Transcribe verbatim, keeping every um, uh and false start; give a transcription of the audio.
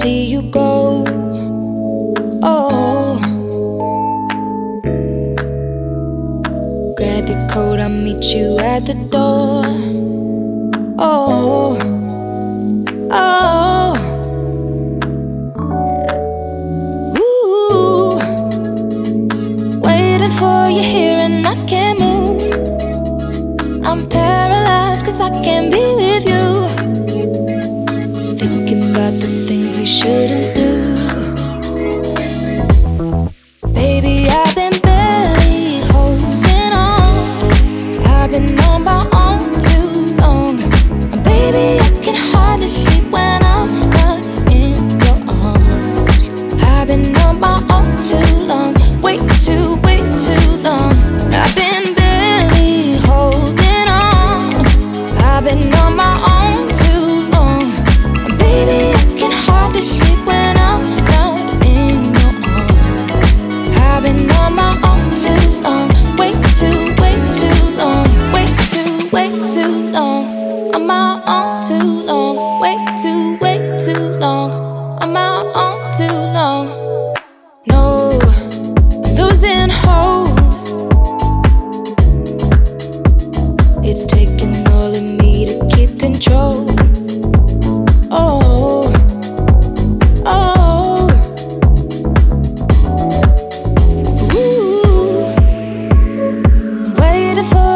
see you go. Oh, grab your coat, I'll meet you at the door. Oh, oh, ooh, waiting for you here and I can't move. I'm paralyzed cause I can't be with you. Thinking about the things we shouldn't do. Baby, I've been barely holding on. I've been on my own too long. And baby, I can hardly sleep when I'm not in your arms. I've been on my own too long. Way too, way too long. I've been barely holding on. I've been on my own too long. And baby, I can hardly sleep when I'm not in your arms. I've been on my own too long. Way too, way too long. Way too, way too long. On my own too long. Way too, way too long. On my own too long. No, I'm losing hope. It's taking all of me to keep control. Oh, oh, ooh, I'm waiting for